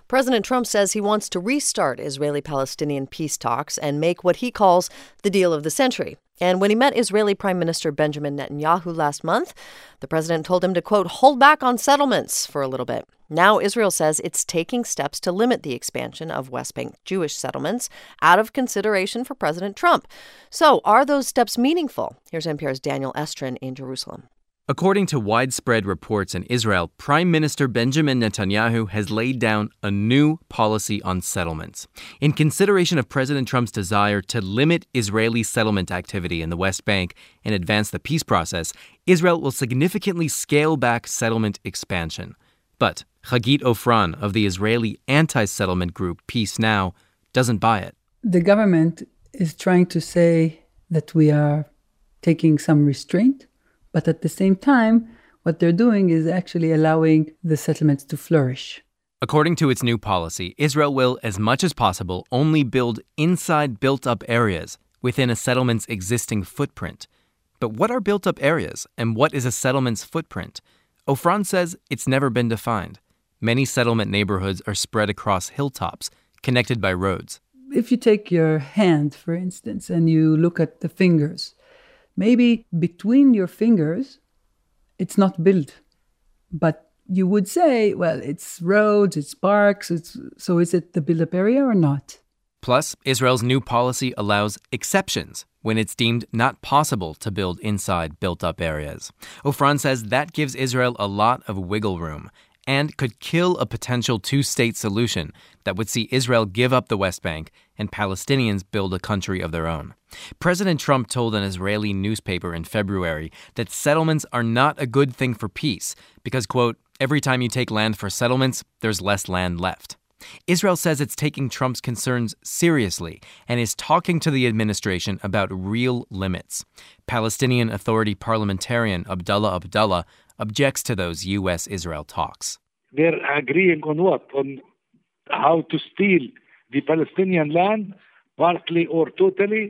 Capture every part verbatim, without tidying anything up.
President Trump says he wants to restart Israeli-Palestinian peace talks and make what he calls the deal of the century. And when he met Israeli Prime Minister Benjamin Netanyahu last month, the president told him to, quote, hold back on settlements for a little bit. Now Israel says it's taking steps to limit the expansion of West Bank Jewish settlements out of consideration for President Trump. So are those steps meaningful? Here's N P R's Daniel Estrin in Jerusalem. According to widespread reports in Israel, Prime Minister Benjamin Netanyahu has laid down a new policy on settlements. In consideration of President Trump's desire to limit Israeli settlement activity in the West Bank and advance the peace process, Israel will significantly scale back settlement expansion. But Hagit Ofran of the Israeli anti-settlement group Peace Now doesn't buy it. The government is trying to say that we are taking some restraint, but at the same time, what they're doing is actually allowing the settlements to flourish. According to its new policy, Israel will, as much as possible, only build inside built-up areas within a settlement's existing footprint. But what are built-up areas, and what is a settlement's footprint? Ofran says it's never been defined. Many settlement neighborhoods are spread across hilltops, connected by roads. If you take your hand, for instance, and you look at the fingers, maybe between your fingers, it's not built. But you would say, well, it's roads, it's parks, it's, so is it the built-up area or not? Plus, Israel's new policy allows exceptions when it's deemed not possible to build inside built-up areas. Ofran says that gives Israel a lot of wiggle room and could kill a potential two-state solution that would see Israel give up the West Bank and Palestinians build a country of their own. President Trump told an Israeli newspaper in February that settlements are not a good thing for peace because, quote, every time you take land for settlements, there's less land left. Israel says it's taking Trump's concerns seriously and is talking to the administration about real limits. Palestinian Authority parliamentarian Abdullah Abdullah objects to those U S Israel talks. They're agreeing on what? On how to steal the Palestinian land, partly or totally?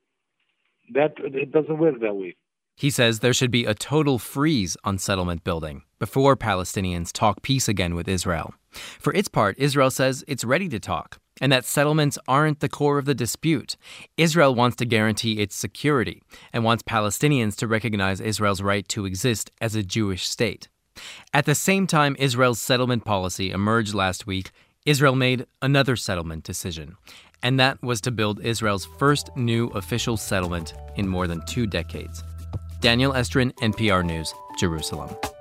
That it doesn't work that way. He says there should be a total freeze on settlement building before Palestinians talk peace again with Israel. For its part, Israel says it's ready to talk and that settlements aren't the core of the dispute. Israel wants to guarantee its security and wants Palestinians to recognize Israel's right to exist as a Jewish state. At the same time Israel's settlement policy emerged last week, Israel made another settlement decision, and that was to build Israel's first new official settlement in more than two decades. Daniel Estrin, N P R News, Jerusalem.